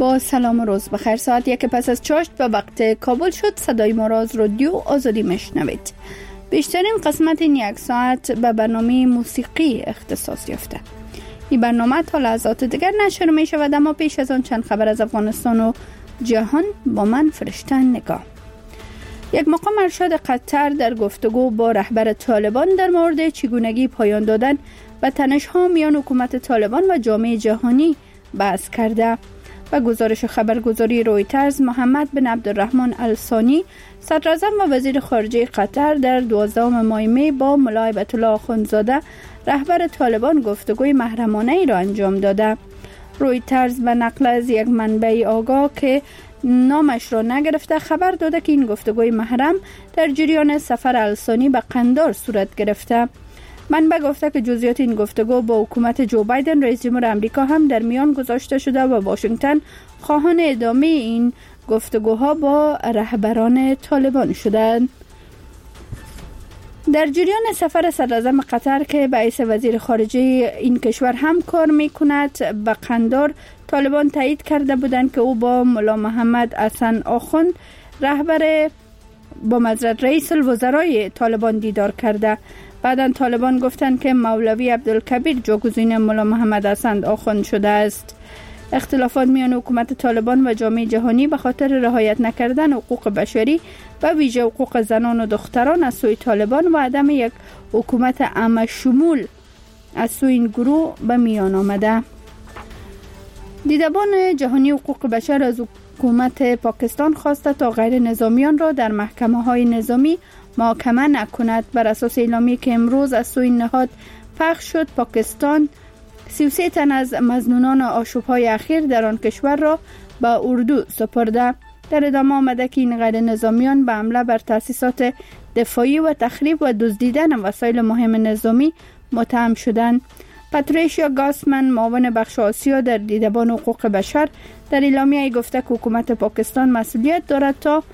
با سلام و روز بخیر. ساعت 1 پس از چاشت به وقت کابل شد. صدای ما را از رادیو آزادی میشنوید. بیشترین قسمت این یک ساعت به برنامه موسیقی اختصاص یافته. این برنامه تا لحظات دیگر نشر می شود، اما پیش از آن چند خبر از افغانستان و جهان با من فرشته نگاه. یک مقام ارشد قطر در گفتگو با رهبر طالبان در مورد چگونگی پایان دادن و تنش‌ها میان حکومت طالبان و جامعه جهانی بحث کرده. و گزارش خبرگزاری رویترز، محمد بن عبدالرحمن الثانی، صدراعظم و وزیر خارجه قطر در 12 ماه می با ملا هیبت الله آخوندزاده رهبر طالبان گفتگوی محرمانه ای را انجام داده. رویترز به نقل از یک منبع آگاه که نامش را نگرفته خبر داده که این گفتگوی محرم در جریان سفر الثانی به قندار صورت گرفته. منبع گفته که جزئیات این گفتگو با حکومت جو بایدن رئیس جمهور آمریکا هم در میان گذاشته شده و واشنگتن خواهان ادامه این گفتگوها با رهبران طالبان شدند. در جریان سفر صدراعظم قطر که به حیث وزیر خارجه این کشور هم کار میکند به قندار، طالبان تایید کرده بودند که او با ملا محمد حسن آخوند رئیس الوزرای طالبان دیدار کرده. بعداً طالبان گفتند که مولوی عبدالکبیر جاگزین ملا محمد حسن آخوند شده است. اختلافات میان حکومت طالبان و جامعه جهانی به خاطر رعایت نکردن حقوق بشری و ویژه حقوق زنان و دختران از سوی طالبان و عدم یک حکومت عامه شمول از سوی این گروه به میان آمده. دیدبان جهانی حقوق بشر از حکومت پاکستان خواسته تا غیر نظامیان را در محکمه‌های نظامی محاکمه نکند. بر اساس اعلامیه‌ای که امروز از سوی نهاد پخش شد، پاکستان 33 تن از مظنونان آشوب‌های اخیر در آن کشور را به اردو سپرده. در ادامه آمده که این غیر نظامیان به حمله بر تأسیسات دفاعی و تخریب و دزدیدن وسایل مهم نظامی متهم شدند. پاتریشیا گاسمن، معاون بخش آسیا در دیدبان حقوق بشر، در اعلامیه گفته که حکومت پاکستان مسئولیت دارد تا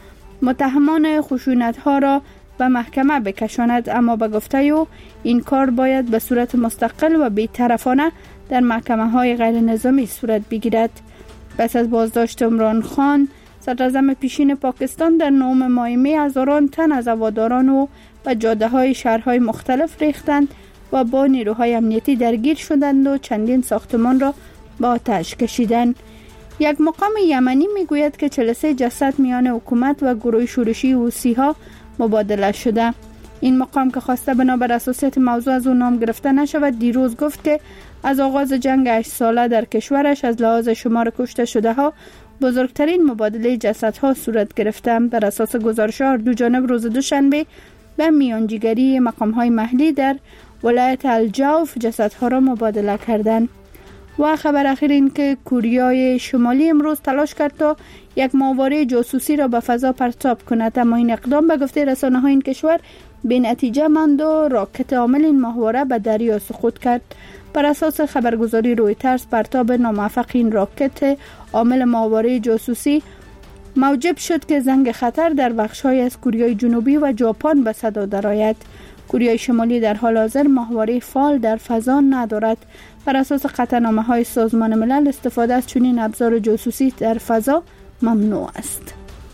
متهمان خشونت‌ها را به محکمه بکشاند، اما به گفته او این کار باید به صورت مستقل و بی‌طرفانه در محکمه‌های غیر نظامی صورت بگیرد. پس از بازداشت عمران خان، صدراعظم پیشین پاکستان، در 9 ماه می هزاران تن از هواداران او به جاده‌های شهرهای مختلف ریختند و با نیروهای امنیتی درگیر شدند و چندین ساختمان را به آتش کشیدند. یک مقام یمنی میگوید که 43 جسد میان حکومت و گروه شورشی حوثی‌ها مبادله شده. این مقام که خواسته بنابر اساسیت موضوع از او نام گرفته نشود، دیروز گفت که از آغاز جنگ 8 ساله در کشورش از لحاظ شمار کشته شده ها بزرگترین مبادله جسدها صورت گرفته. بر اساس گزارش هر دو جانب روز دوشنبه به میانجیگری مقام‌های محلی در ولایت الجوف جسدها را مبادله کردند. و خبر اخیر این که کوریای شمالی امروز تلاش کرد تا یک ماهواره جاسوسی را به فضا پرتاب کند، اما این اقدام به گفته رسانه‌های این کشور بی نتیجه ماند و راکت عامل این ماهواره به دریا سقوط کرد. بر اساس خبرگزاری رویترز، پرتاب ناموفق این راکت عامل ماهواره جاسوسی موجب شد که زنگ خطر در بخش‌های از کوریای جنوبی و ژاپن به صدا درآید. کوریای شمالی در حال حاضر ماهواره فعال در فضا ندارد. بر اساس قطعنامه‌های سازمان ملل، استفاده از چنین ابزار جاسوسی در فضا ممنوع است.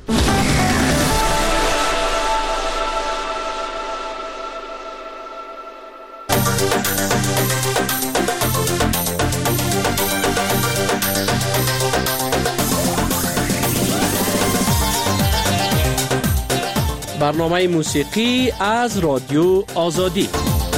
برنامه موسیقی از رادیو آزادی.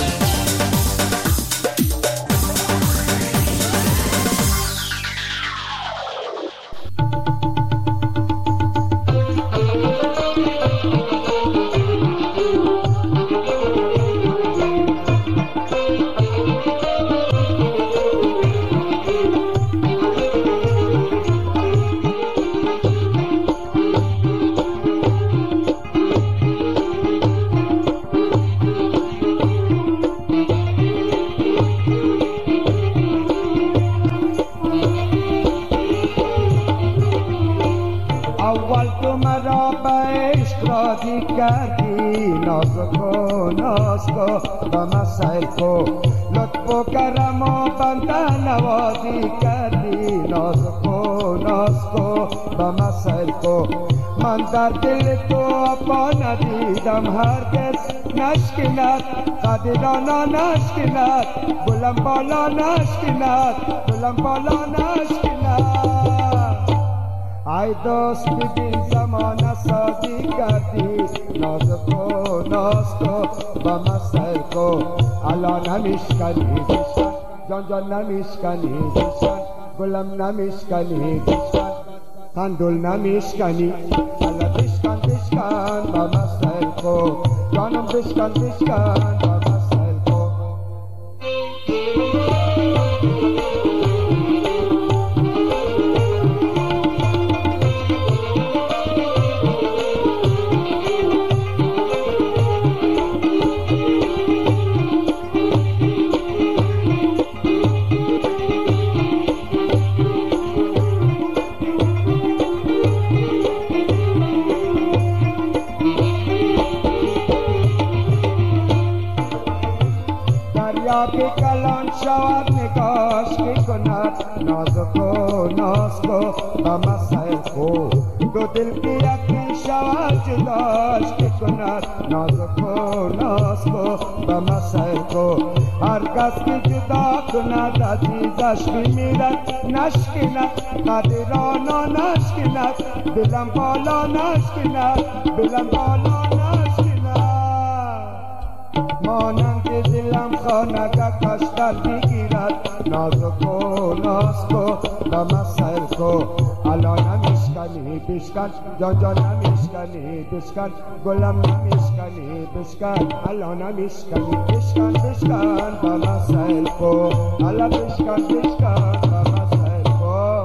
کردی نازک و نازکو و مسائل کو لطف و کرم و بنده نوازی کردی نازک و ناز کو با مسائل کو من در دل تو پا ندیدم هرگز نشکند قدرانا نشکند بلند بالا نشکند بلند بالا نشکند ای دوست ببین زمانه سازی کردی ناز کو با مسائل کو الان نمیشکنی دشمن جان جان نمیشکنی دشمن گلم نمیشکنی دشمن قندول نمیشکنی حالا بشکن بشکن با مسائل کو جانم بشکن بشکن با مسائل کو که کلان شود نگاش که کند ناز کو با مسائل کو دو دل که یکی شود جداش که کند ناز کو با مسائل کو هر کس که جدا کند عزیزش بمیرد نشکند قدرانا نشکند دلم بالا نشکند دلم بالا نشکند مانند دلم خانگه کشتر بگیرد ناز کو با مسائل کو الان نمیشکنی بشکن جان جان نمیشکنی بشکن گلم نمیشکنی بشکن الان نمیشکنی بشکن بشکن با مسائل کو الان بشکن بشکن با مسائل کو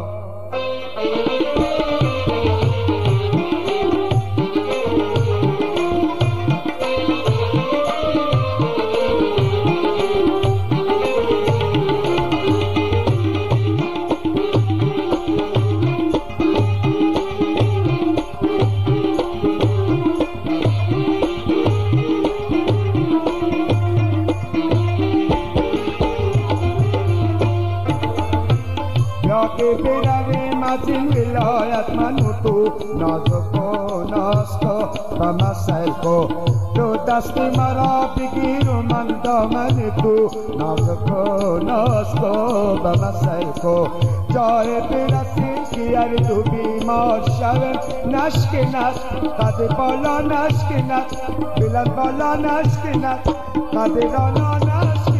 که برویم از این ولایت من و تو ناز کو با مسائل کو تو دست مرا بگیر و من دامن تو ناز کو با مسائل کو جای برسیم که هر دو بیمار شویم نشکند قد بالا نشکند بلند بالا نشکند قدرانا نشکند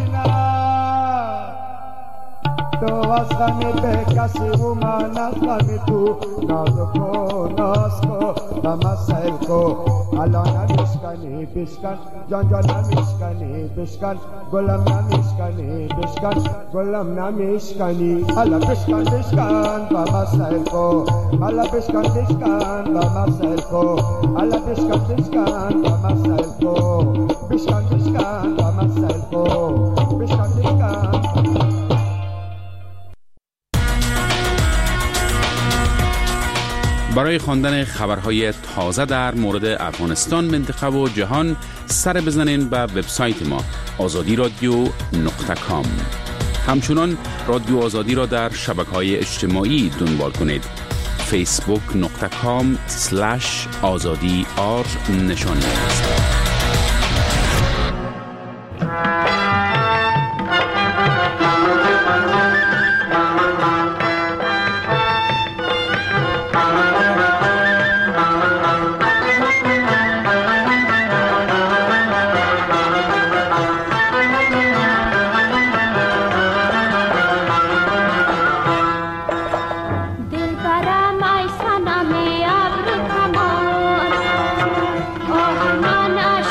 تو از غم به کسی و من از غم تو ناز کو با مسائل کو الان نمیشکنی بشکن جان جان نمیشکنی بشکن گلم نمیشکنی بشکن گلم نمیشکنی حالا بشکن بشکن با مسائل کو حالا بشکن بشکن با مسائل کو حالا بشکن بشکن با مسائل کو بشکن بشکن با مسائل کو بشکن بشکن. برای خواندن خبرهای تازه در مورد افغانستان، منطقه و جهان سر بزنین به وبسایت ما azadiradio.com. همچنان رادیو آزادی را در شبکه‌های اجتماعی دنبال کنید. facebook.com/azadi_r نشانی است. من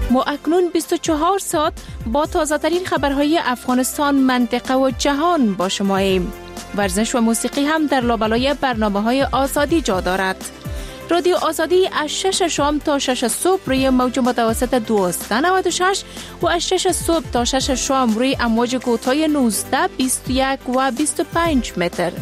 ما اکنون 24 ساعت با تازه ترین خبرهای افغانستان، منطقه و جهان با شماییم. ورزش و موسیقی هم در لابلای برنامه‌های آزادی جا دارد. رادیو آزادی از 6 شام تا 6 صبح روی موج متوسط 1296 و از 6 صبح تا 6 شام روی امواج کوتاه 19، 21 و 25 متر.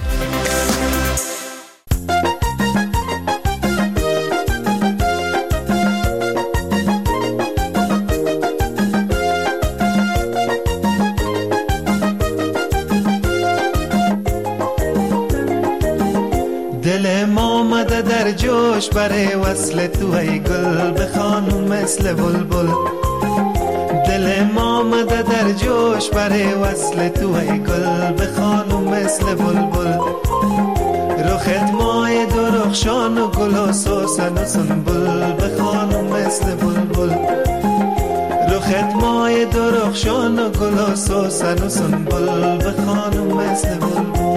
در جوش برای وصل تو ای گل بخوانم مثل بلبل. دل ما آمده در جوش برای وصل تو ای گل بخوانم مثل بلبل. رخت مای درخشان و گل و سوسن و سنبل بخوانم مثل بلبل. رخت مای درخشان و گل و سوسن و سنبل بخوانم مثل بلبل.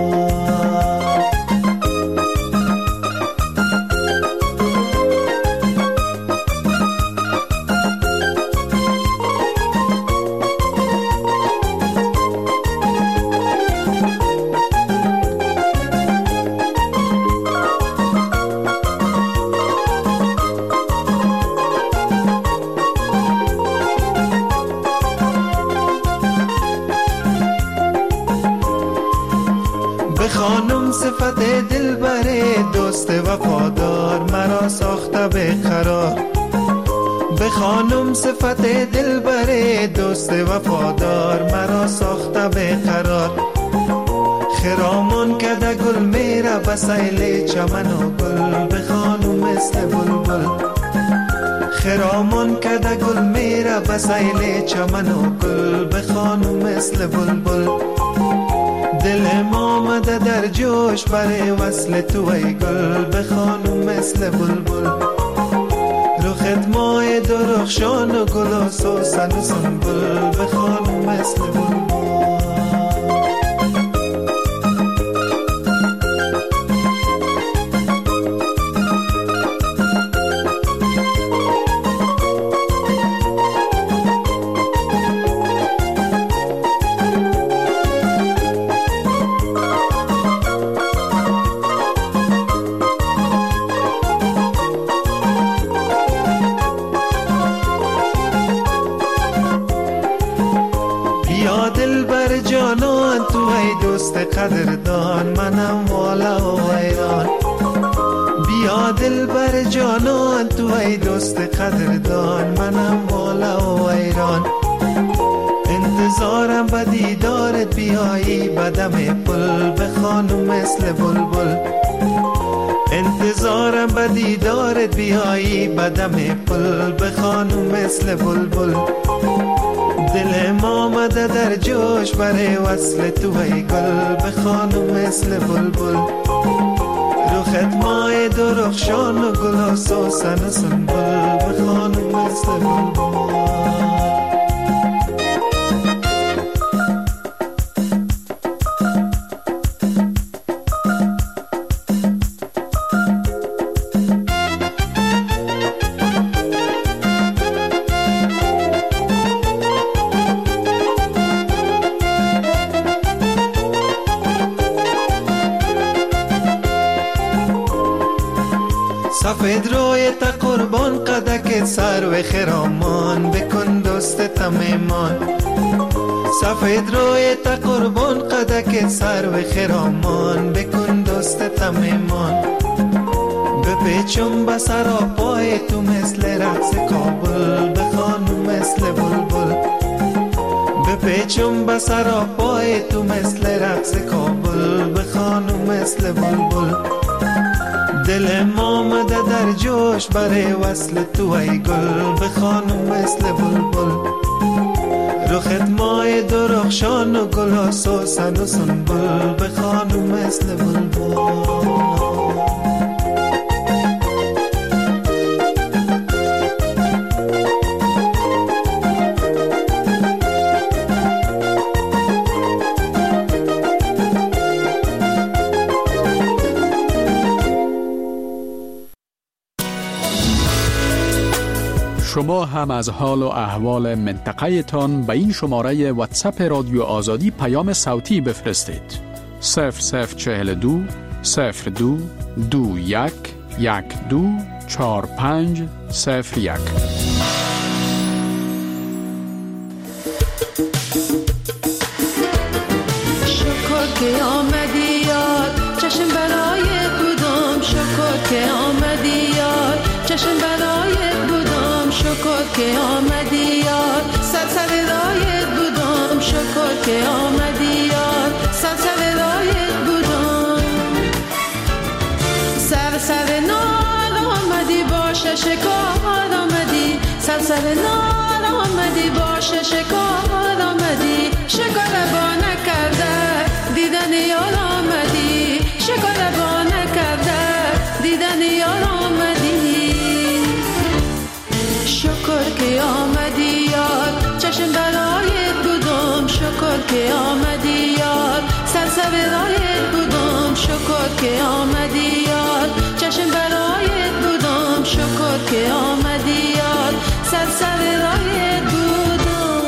خانم صفت دل بره دوست وفادار مرا ساخته به قرار. به خانم صفت دل بره دوست وفادار مرا ساخته به قرار. خرامان کده گل میره بسیل چمن و گل به خانم مثل بلبل. خرامان کده گل میره بسیل چمن و گل به خانم مثل بلبل. دل ما آمده در جوش برای وصل تو ای گل بخوانم مثل بلبل. رخت مای درخشان و گل و سوسن و سنبل بخوانم مثل بلبل. قدردان منم والا و ویران. بیا دل بر جانان تو ای دوست قدردان منم والا و ویران. انتظارم به دیدارت بیایی بدم پل بخوانم مثل بلبل. انتظارم به دیدارت بیایی بدم پل بخوانم مثل بلبل. دل ما آمده در جوش برای وصل تو ای گل بخوانم مثل بلبل. رخت مای درخشان و گل و سوسن و سنبل بخوانم مثل بلبل. سفید روی تا قربان قدک سر و خرامان بکن دوست تمیمان. سفید روی تا قربان قدک سر و خرامان بکن دوست تمیمان. بپیچم بسر و پای تو مثل رقص کابل بخوانم مثل بلبل. بپیچم بسر و پای تو مثل رقص کابل بخوانم مثل بلبل. دل ما آمده در جوش برای وصل تو ای گل بخوانم مثل بلبل. رخت مای درخشان و گل و سوسن و سنبل بخوانم مثل بلبل. شما هم از حال و احوال منطقه تان به این شماره واتساپ رادیو آزادی پیام صوتی بفرستید. 0042 02 21 12 45 01. شکر که آمدی یاد چشم برایت بودم، شکر که آمدی یاد چشم برایت بودم، شکر که آمدی یاد سر رایت بودم، شکر که آمدی یاد سر رایت بودم، سر نار آمدی باشه شکار آمدی، سر نار آمدی باشه شکار آمدی، شکار با نکرده دیدن یار آمدی، شکار با نکرده دیدن یار آمدی، شکر که آمدی یاد چشم برایت بودم، شکر که آمدی یاد سر رایت بودم، شکر که آمدی یاد چشم برایت بودم، شکر که آمدی یاد سر رایت بودم.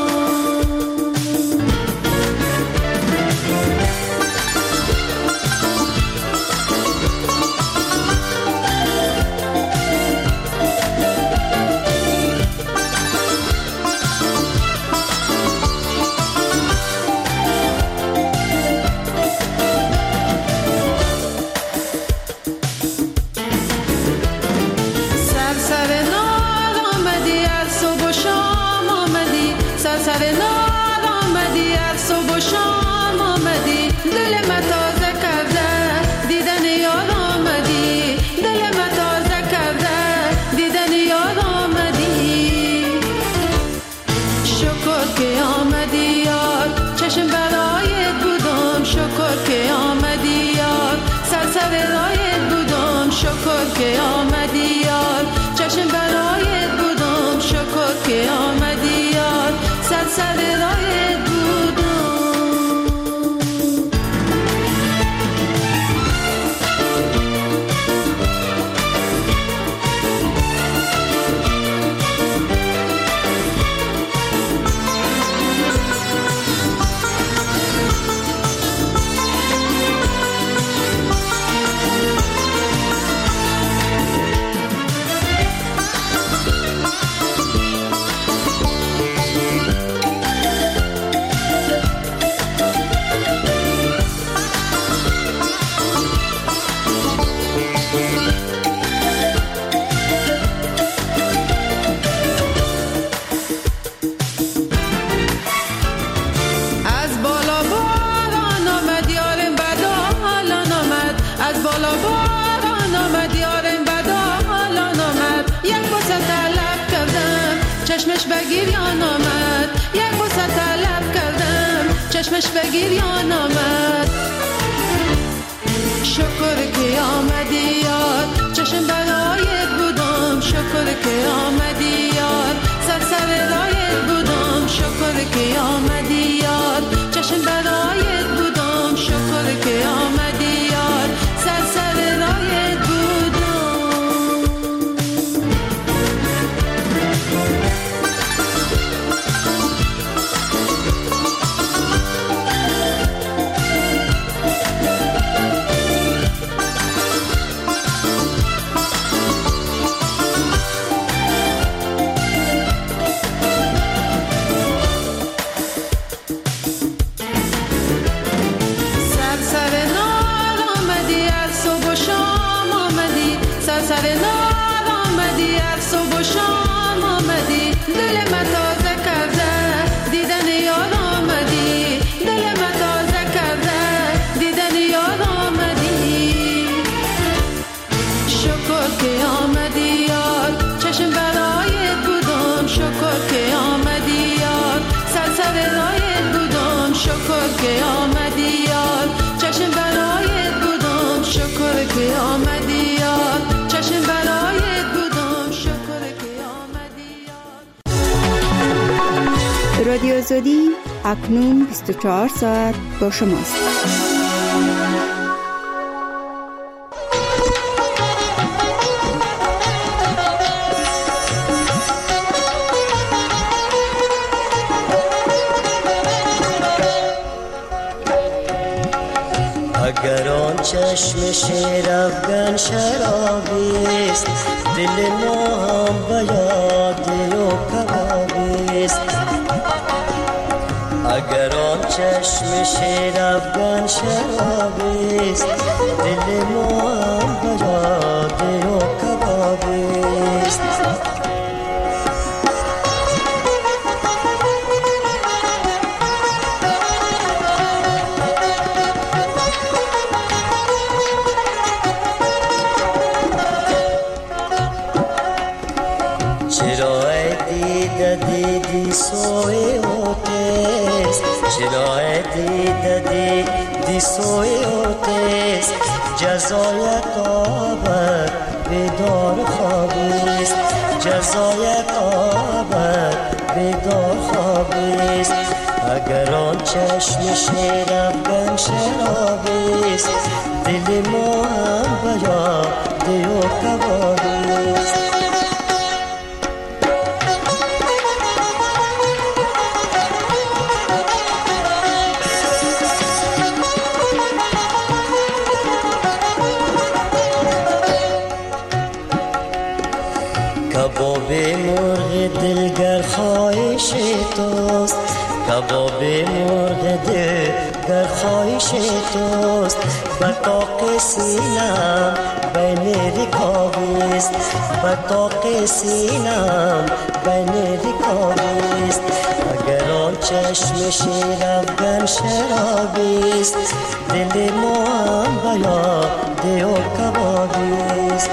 سر نار آمدی از صبح و شام آمدی، دل ما تازه کرده دیدن یار آمدی، دل ما تازه کرده دیدن یار آمدی، شکر که آمدی یار چشم برایت بودم، شکر که آمدی یار سر رایت بودم، شکر که آمدی یار چشم برایت بودم، شکر که آمدی یار سر رایت بودم. چشمش بگیریان آمد، یک بوسه طلب کردم چشمش بگیریان آمد، شکر که آمدی یاد چشم برایت بودم، شکر که آمدی یاد سر رایت بودم، شکر که آمدی یاد چشم برایت بودم، شکر که آمدی یاد سر رایت بودم. سر نار آمدی از صبح و شام آمدی، دل ما تازه کرده دیدن یار آمدی، دل ما تازه کرده دیدن یار آمدی، شکر که آمدی یار چشم برایت بودم، شکر که آمدی یار سر رایت بودم، شکر که آمدی یار چشم برایت بودم، شکر که آمدی یار چشم برایت بودم، شکر که آمدی یار. رادیو آزادی اکنون 24 ساعت با شماست. چشم شیر افغان شرابیست، دل ما هم به یاد و کبابیست. اگر آن چشم شیر افغان شرابیست، دل ما هم به یاد و کبابیست. دیدی سوی اوتیس، چرای دیدی سوی اوتیس، جزای قابر بیدار خوابیست، جزای قابر بیدار خوابیست. اگر آن چشم شیر افغان شرابیست، دل ما هم به یاد و کبابیست. کباب مرغ دلگر خواهش توست، کباب مرغ دلگر خواهش توست. بطاق سینم بین رکابیست، بطاق سینم بین رکابیست. اگر آن چشم شیر افغان شرابیست، دل ما هم به یاد و کبابیست.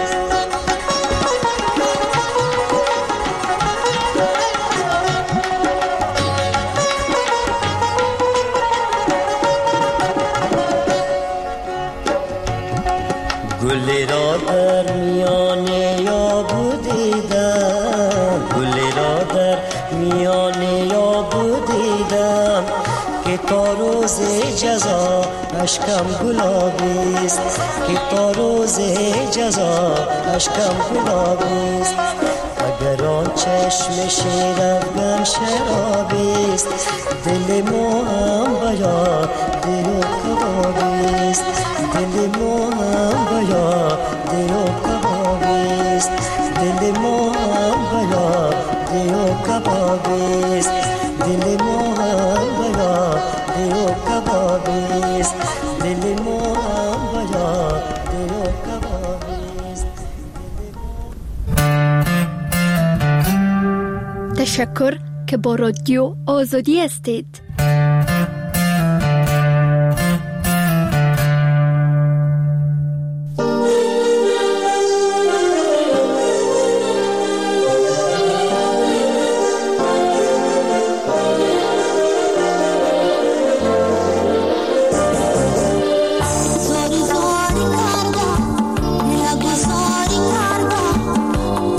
گلی را در میان یابو دیدم، گلی را در میان یابو دیدم، که تا روز جزا اشکم گلابیست، که تا روز جزا اشکم گلابیست. اگر آن چشم شیر افغان شرابیست، دل ما هم به یاد و کبابیست، دل ما هم به یاد و کبابیست، دل ما هم به یاد و کبابیست، دل ما هم به یاد و کبابیست، دل ما هم به یاد و کبابیست. تشکر که با رادیو آزادی هستید.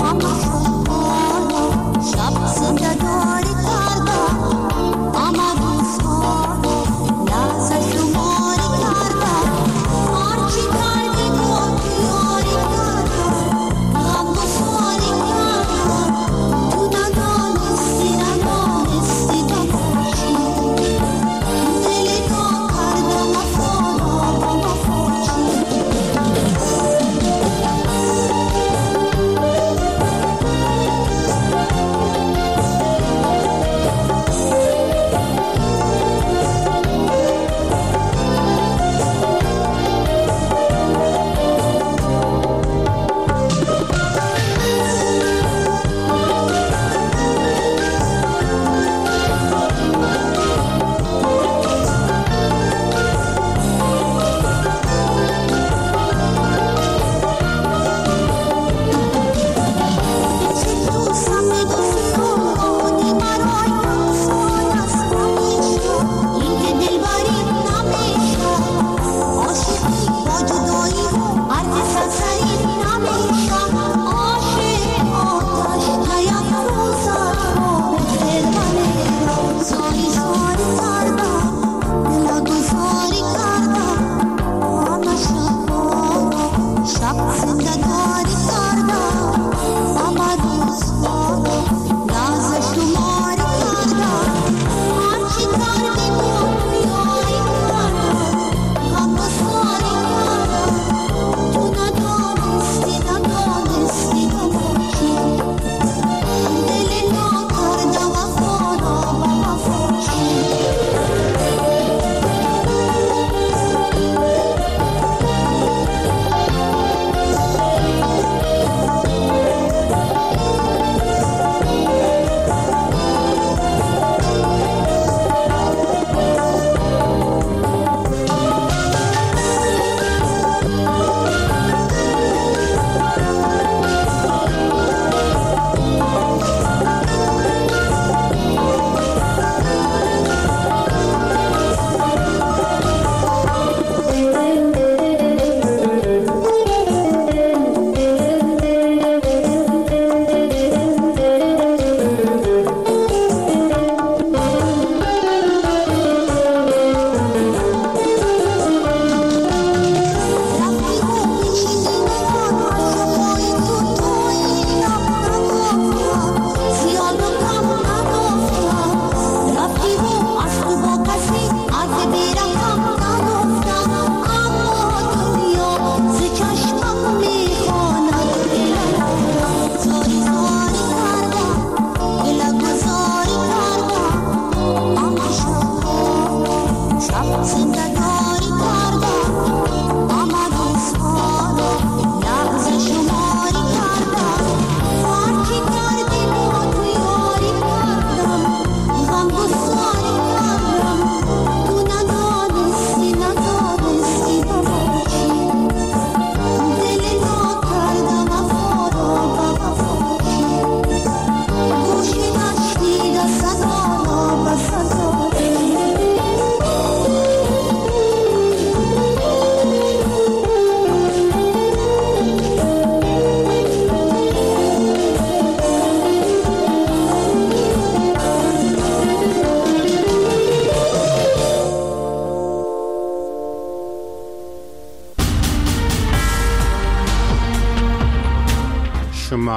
I'm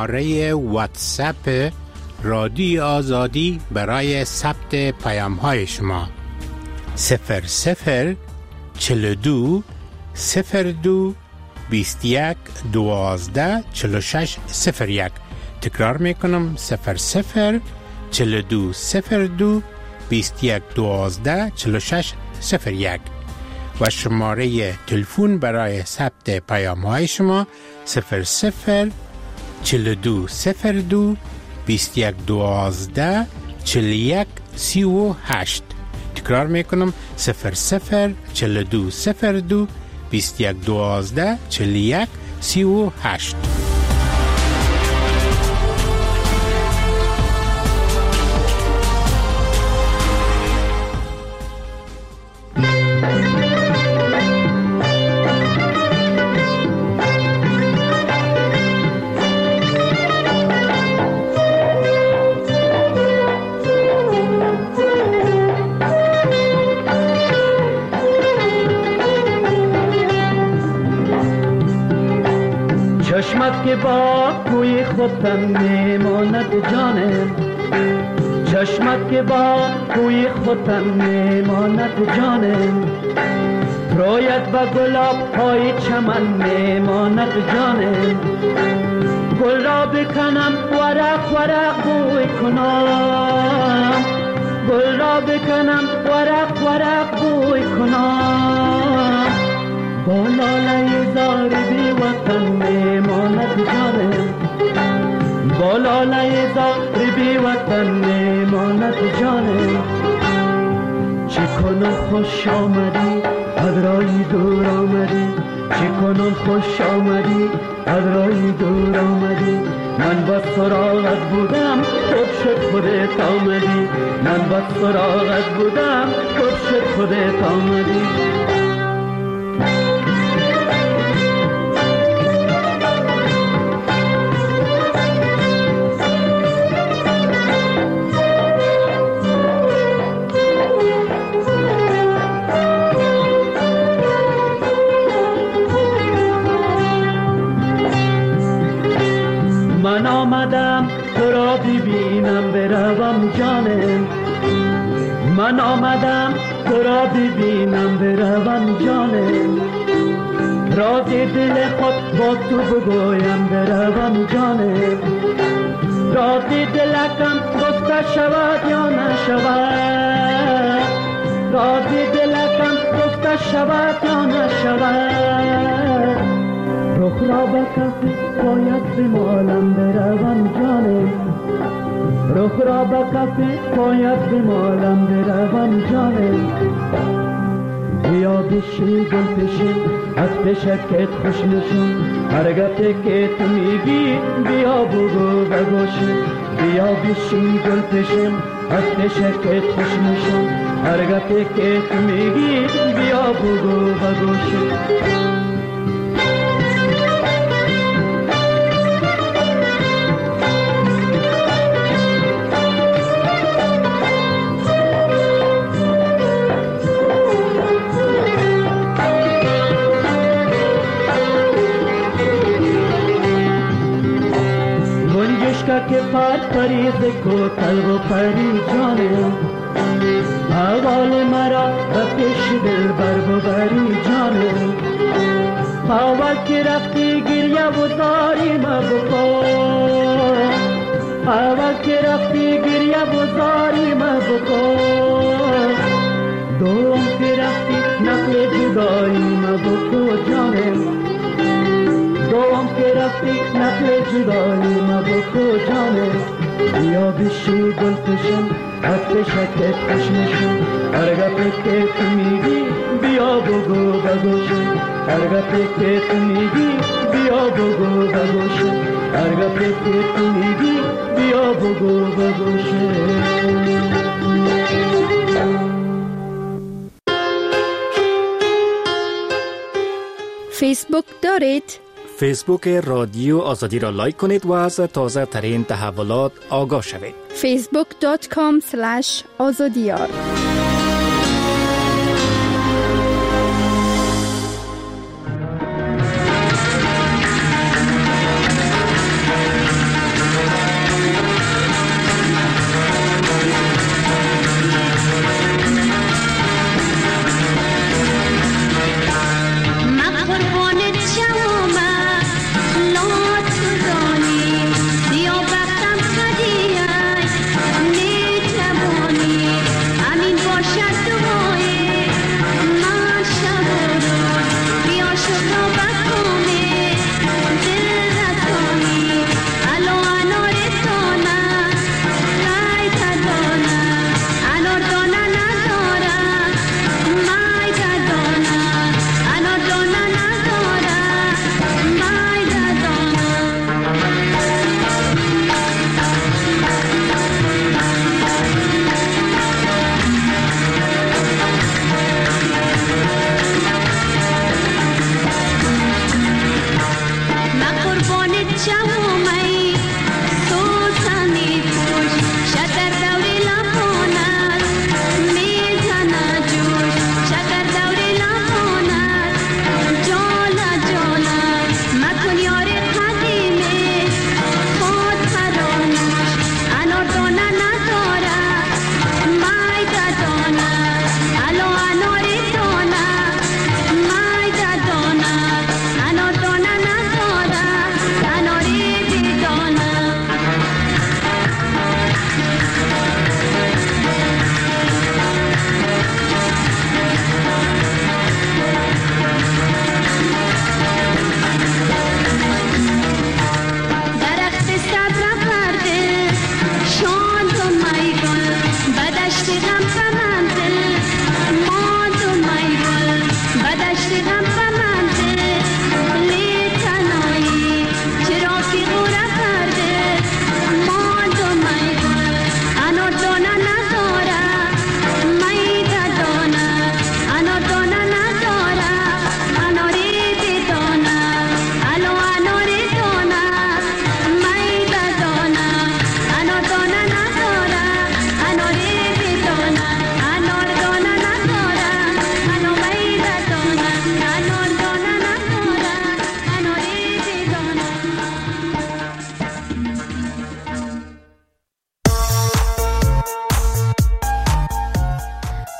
شماره واتساپ رادیو آزادی برای ثبت پیام های شما 00 42 02 21 12 46 01. تکرار میکنم 00 42 02 21 12 46 01 و شماره تلفن برای ثبت پیام های شما 00 42 02 21 12 41 38. تکرار میکنم 00 42 02 21 12 41 38. چشمت که با کوی خودم میماند جانم، چشمت که با کوی خودم میماند جانم، رویت و گلاب های چمن میماند جانم، گل را بکنم ورق ورق بوی کنم، گل را بکنم ورق ورق بوی کنم، با لاله زار بی وطن میماند جانم، با لاله زار بی وطن میماند جانم. چی کنم خوش آمدی از رای دور آمدی، چی کنم خوش آمدی از رای دور آمدی، من با سراغت بودم خوب شد خودت آمدی، من با سراغت بودم خوب شد خودت آمدی. من آمدم تو را ببینم بروم جانم، من آمدم تو را ببینم بروم جانم، راز دل خود با تو بگویم بروم جانم، راز دلکم گفته شود یا نشود، راز دلکم گفته شود یا نشود، رخ را به کف باید بمالم بروم جانم، رخ را به کف باید بمالم بروم جانم، بیا بشی گل پشی از پشکت خوش نشون، هر گفته که تو میگی بیا بگو بگوشی، بیا بشی گل پشی از پشکت خوش نشون، هر گفته که تو میگی بیا بگو بگوشی. که پر پریز کو تلو و پری جانم، اول مرا به پیش دل بر ببری جانم، اول که رفتی گریه و زاری ما بکن، اول که رفتی گریه و زاری ما بکن، دوم که رفتی نقل جدایی ما بکن جانم، دوم که رفتی نقل جدایی ما بکن جانم، بیا بشی گل پشم از پشکت خوش نشون، هر گفته که تو میگی بیا بگو بگوشم، هر گفته که تو میگی بیا بگو بگوشم، هر گفته که تو میگی بیا بگو بگوشم. فیسبوک دارید؟ فیسبوک رادیو آزادی را لایک کنید و از تازه ترین تحولات آگاه شوید. facebook.com/azadiyar.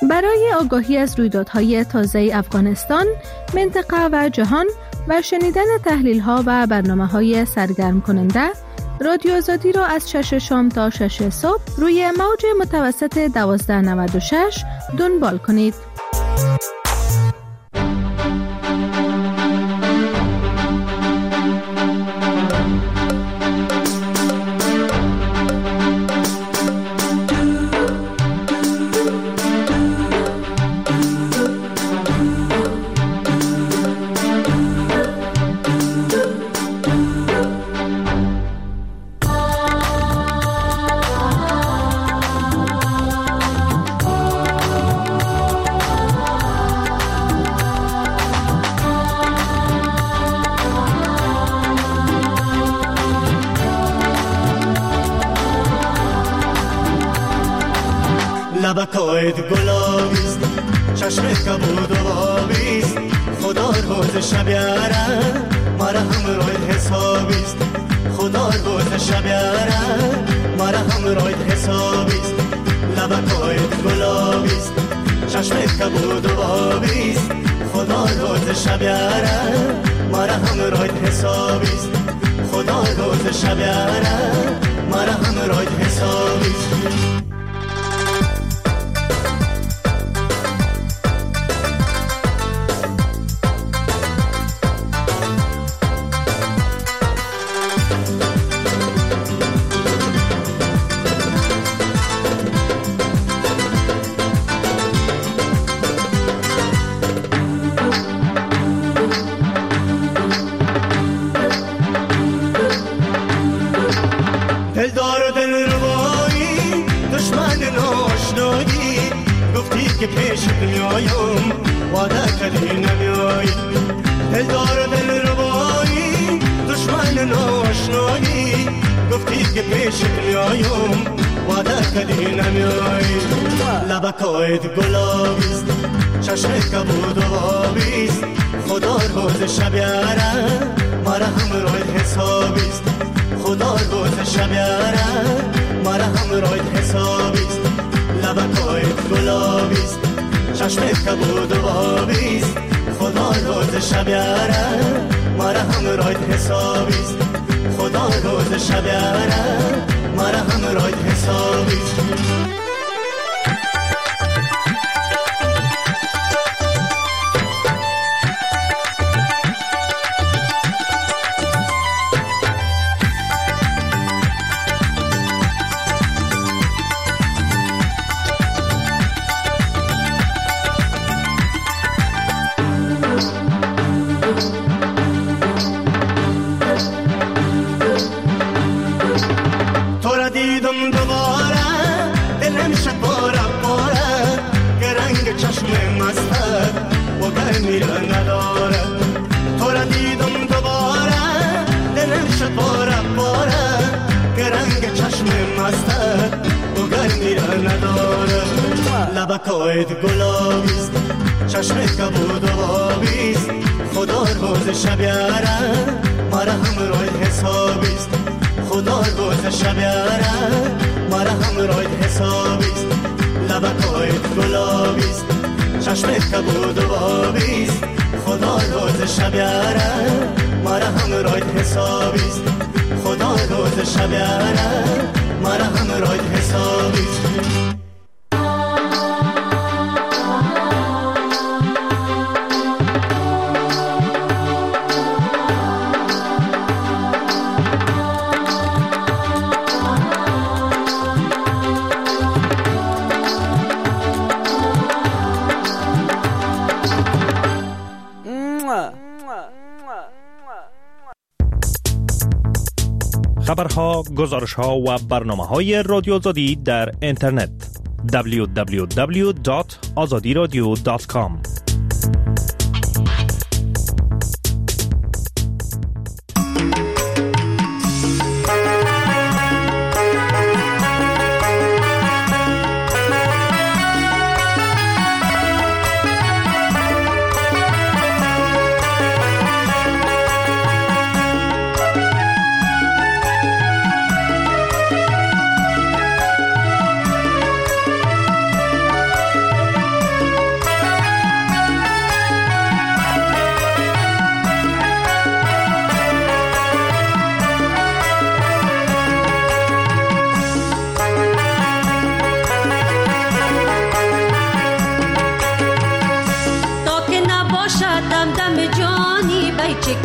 برای آگاهی از رویدادهای تازه افغانستان، منطقه و جهان و شنیدن تحلیل‌ها و برنامه‌های سرگرم کننده، رادیو آزادی را از 6 شام تا 6 صبح روی موج متوسط 1296 دنبال کنید. لبکایت گلابیست، چشمت کبود و آبیست، خدا روز شبیاره مرا همراهت حسابیست، خدا روز شبیاره مرا همراهت حسابیست. لبکایت گلابیست، چشمت کبود و آبیست، خدا روز شبیاره مرا همراهت حسابیست، خدا روز شبیاره مرا همراهت حسابیست. دلدار و دل ربایی، دشمن ناشنایی، گفتی که پیش میایم وعده کردی نمیایی. دلدار و دل ربایی، دشمن ناشنایی، گفتی که پیش میایم وعده کردی نمیایی. لبکایت گلابیست، چشمت کبود و آبیست، خدا روز شبیاره مرا همراهت حسابیست، خدا روز شبیاره مرا همراهت حسابیست. لبکایت گلابیست، چشمت کبود و آبیست، خدا روز شبیاره مرا همراهت حسابیست، خدا روز شبیاره مرا همراهت حسابیست. دیدم دوباره دلم شد باره باره که رنگ چشم مستت و گرمی را نداره. تو را دیدم دوباره دلم شد باره باره که رنگ چشم مستت و گرمی را نداره. لبکایت گلابیست، چشمت کبود و آبیست، خدا روز شبیاره مرا همراهت حسابیست، خدا روز شبیاره مرا همراهت حسابیست. لبکایت گلابیست، چشمت کبود و آبیست، خدا روز شبیاره مرا همراهت حسابیست، خدا روز شبیاره مرا همراهت حسابیست. خبرها، گزارشها و برنامه‌های رادیو آزادی در اینترنت www.azadiradio.com.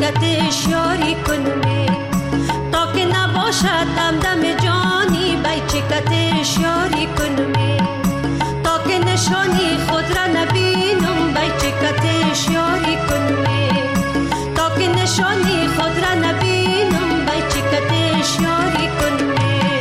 چکتش یاری کنمی تا که نباشد دم جانی بی چکتش یاری کنمی تا که نشانی خود را نبینم بی چکتش یاری کنمی تا که نشانی خود را نبینم بی چکتش یاری کنمی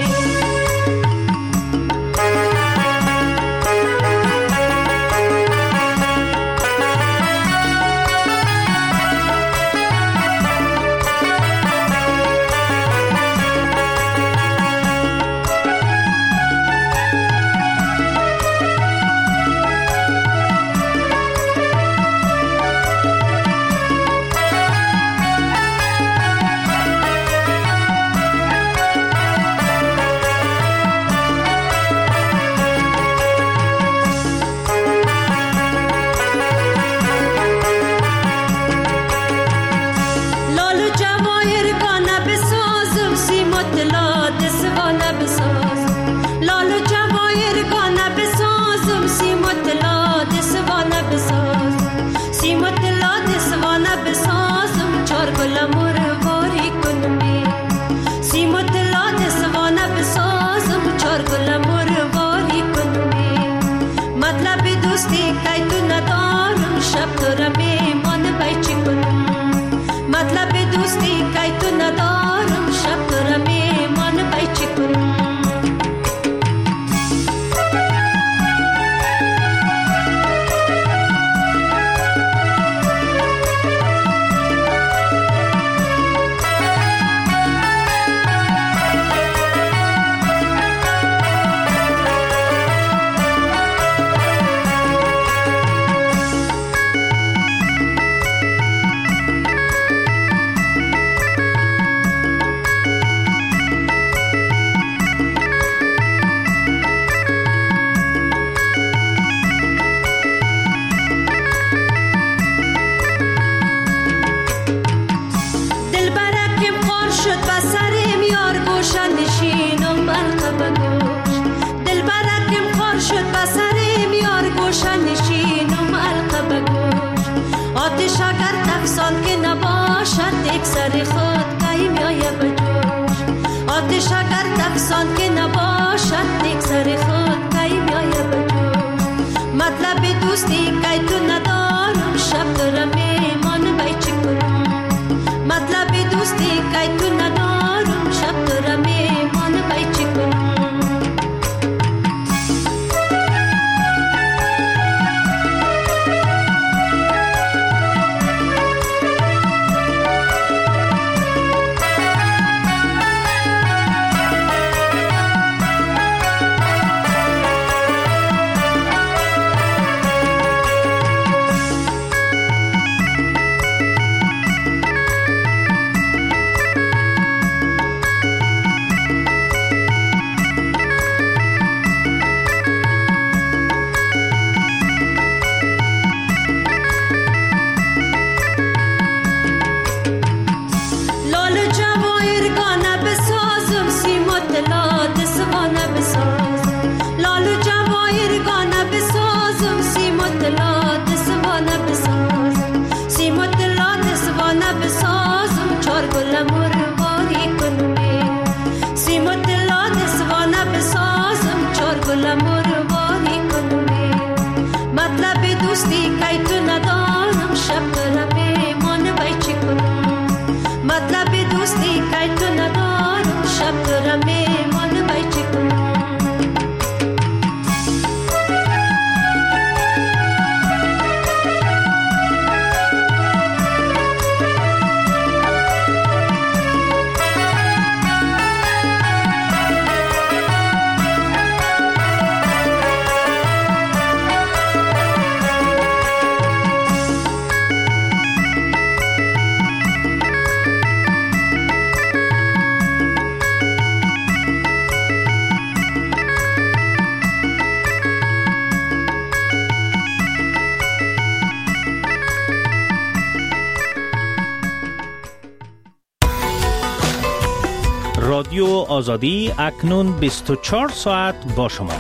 رادیو آزادی اکنون 24 ساعت با شما.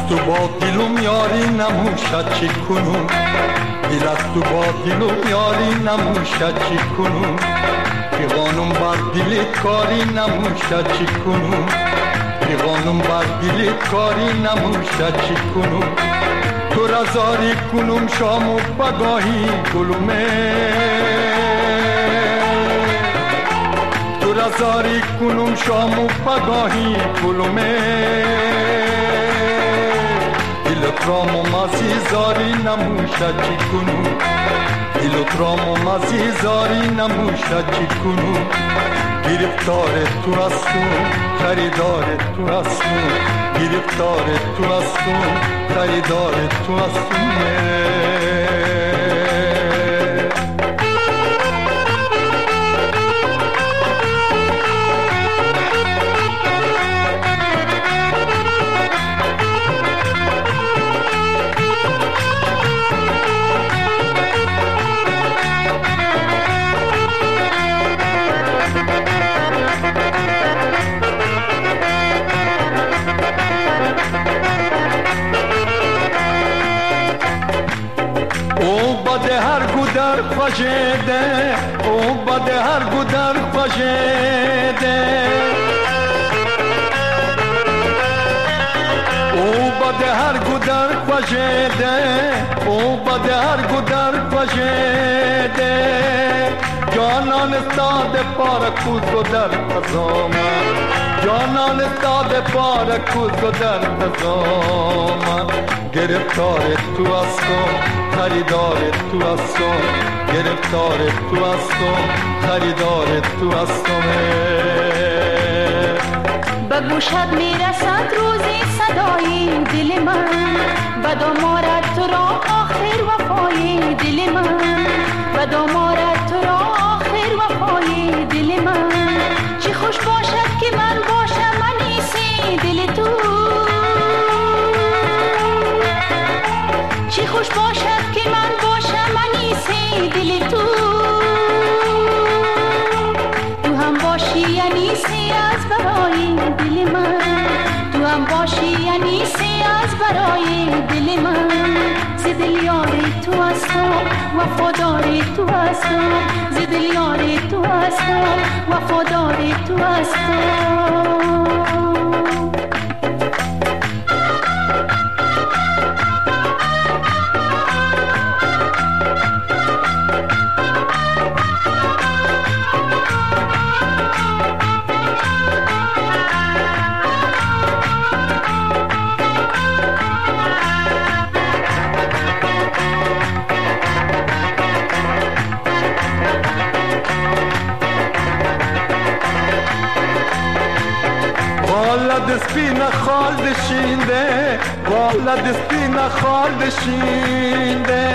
تو با دلم یاری نموشد چی کنم، دل از تو با دلم یاری نموشد چی کنم، پیغانم بر دلت کاری نموشد چی کنم، پیغانم بر دلت کاری نموشد چی کنم، تو را زاری کنم شام و بگاهی گلومه، تو را زاری کنم شام و بگاهی گلومه، دلت را ممازی زاری نموشد چی کنم، دلت را ممازی زاری نموشد چی کنم، گرفتار تو هستم خریدار تو هستم، گرفتار تو هستم خریدار تو هستم. در خوشیده او بد هر گودر خوشیده او بد هر گودر خوشیده او بد هر گودر خوشیده جانان استاد پار کوز و در خزام جانان استاد پار کوز و در خزام گرفتار تو هستم خریدار تو هستم گرفتار تو هستم خریدار تو هستم. به گوشت میرسد روزی صدای دل من به دامارت تو را آخر وفای دل من به دامارت تو را آخر وفای دل من چی خوش باشد که من باشم انیسی دل تو چی خوش باشد که من باشم انیسی دل تو تو هم باشی انیسی از برای دل من تو هم باشی انیسی از برای دل من ز دل یار تو هستم وفادار تو هستم ز دل یار تو هستم وفادار تو هستم. دسپینا خال دشینده والا دسپینا خال دشینده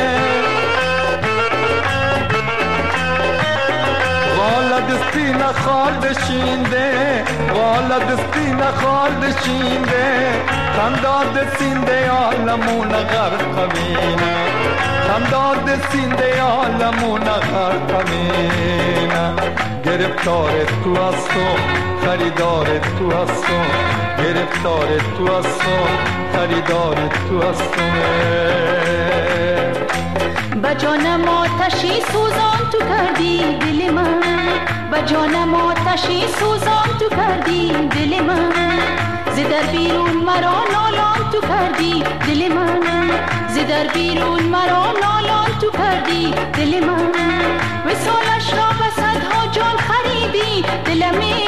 والا دسپینا خال دشینده والا دسپینا خال دشینده خنداد سینده عالمون غرق مینا خنداد سینده عالمون غرق مینا گرفتار تو هستم خریدار تو هستم گرفتار تو هستم خریدار تو هستم. به جانم آتشی سوزان تو کردی دل من به جانم آتشی سوزان تو کردی دل من ز در بیرون مرا نالان تو کردی دل من ز در بیرون مرا نالان تو کردی دل من وصالش را به صدها جان خریدی دلمی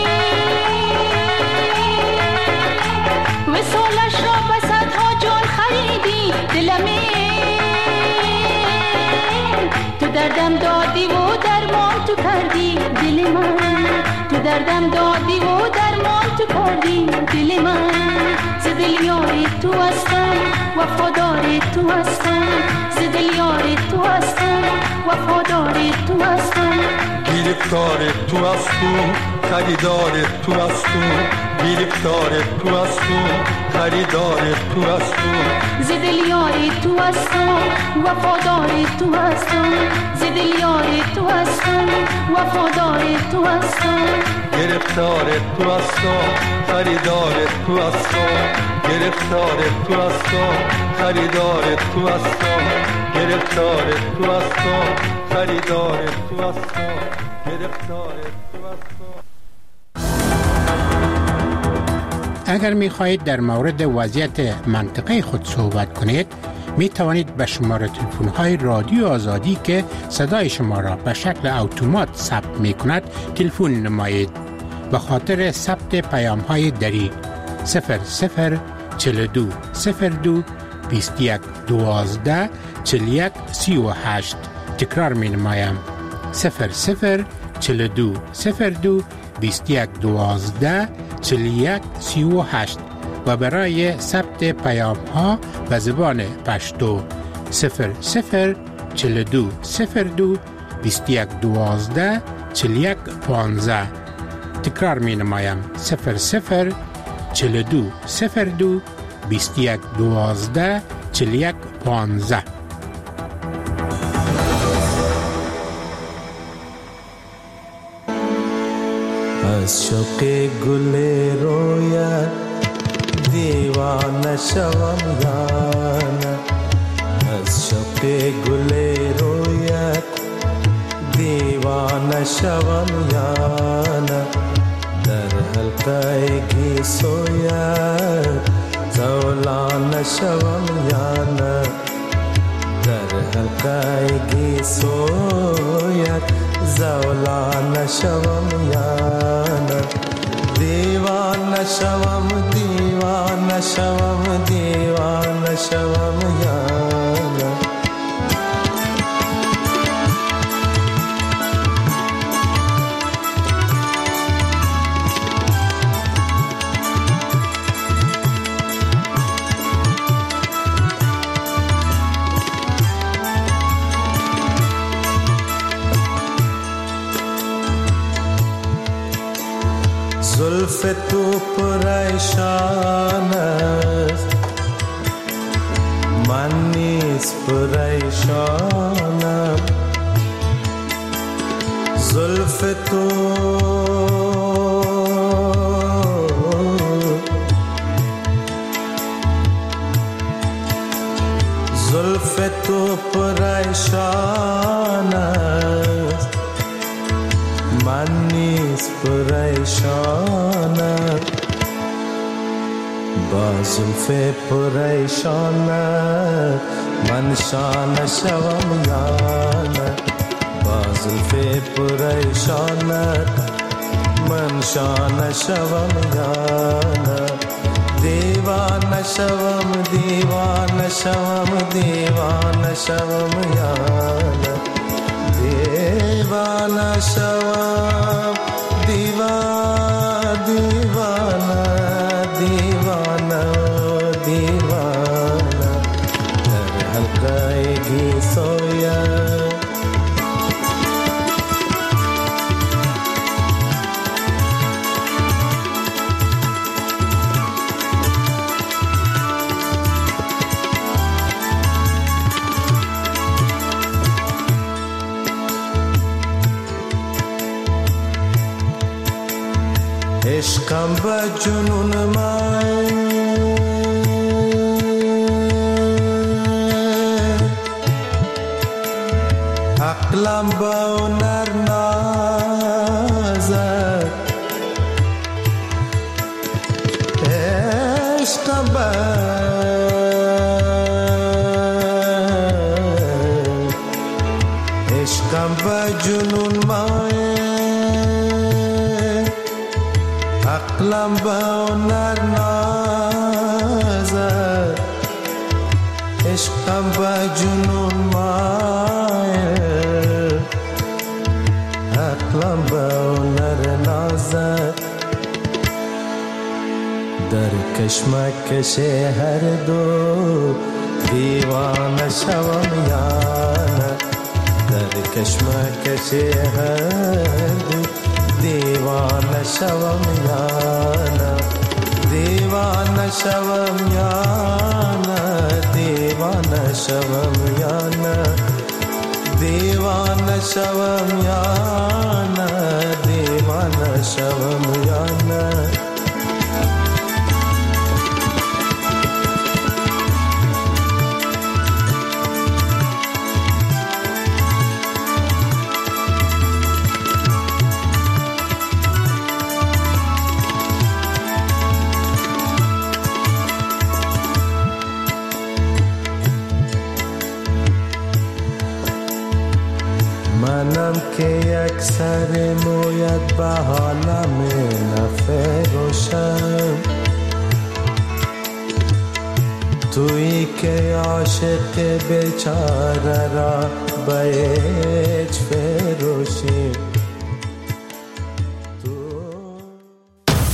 وصالش را به صدها جان خریدی دلمی تو دردم دادی و درمان تو کردی دل من تو دردم دادی و درمان تو کردی دل من ز دل یار تو هستم وفادار تو هستم ز دل یار تو هستم وفادار تو هستم گرفتار تو هستم خریدار تو هستم، گرفتار تو هستم، خریدار تو هستم. زدل یار تو هستم، وفادار تو هستم. زدل یار تو هستم، وفادار تو هستم. گرفتار تو هستم، خریدار تو هستم. گرفتار تو هستم، خریدار تو هستم. گرفتار تو هستم، خریدار تو هستم. گرفتار تو هستم. اگر می خواهید در مورد وضعیت منطقه خود صحبت کنید، می توانید به شماره تلفن های رادیو آزادی که صدای شما را به شکل اتومات ثبت می کند تلفن نمایید. به خاطر ثبت پیام های دری 0042 02 21 12 41 38. تکرار می نمایم 0042 02 21 12 41 38 و برای ثبت پیام ها به زبان پشتو 0042 02 21 12 41 15. تکرار می نمایم 0042 02 21 12 41 15. از شوق گل رویت دیوانه شوم یانه. از شوق گل رویت دیوانه شوم یانه. در حلقه گیسویت زولانه شوم یانه. در حلقه گیسویت زولانه شوم یانه. دیوانه شوم دیوانه شوم دیوانه شوم یانه. زلف تو پریشان است، من نیز پریشانم. زلف تو زلف تو پریشان است، من نیز پریشانم. با زلف پریشانت من شانه شوم یانه. با زلف پریشانت من شانه شوم یانه. دیوانه شوم دیوانه شوم دیوانه شوم یانه. دیوانه شوم دیوانه دیوانه دیوانه دیوانه. در حلقه گیسویت عشقم به جنون من عقلم به هنر نازد. عشقم به جنون من عقلم به هنر نازد. عشقم به جنون مایل عقلم به هنر نازد. در کشمکش هر دو دیوانه شوم یانه. در کشمکش هر دو دیوانه شوم یا نه دیوانه شوم یا نه دیوانه شوم یا نه دیوانه شوم یا نه دیوانه شوم یا نه منم که یک سر مویت به حالم نفروشم تویی که عاشق بیچاره را به هیچ فروشی